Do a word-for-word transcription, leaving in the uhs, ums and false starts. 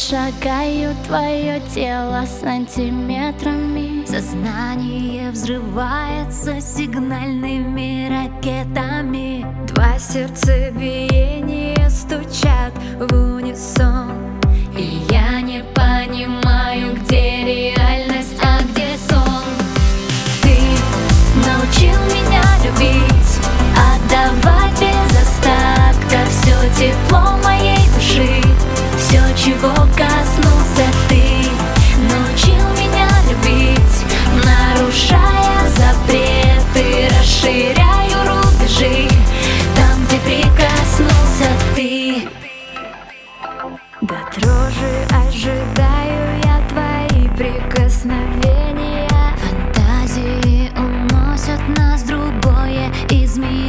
шагаю твое тело сантиметрами. Сознание взрывается сигнальными ракетами. Два сердцебиения стучат в унисон, и я не понимаю, где реальность, а где сон. Ты научил меня любить, отдавать без остатка все тепло моей души, все, чего коснулся ты. Научил меня любить, нарушая запреты, расширяю рубежи там, где прикоснулся ты. до дрожи ожидаю я твои прикосновения. Фантазии уносят нас в другое измерение.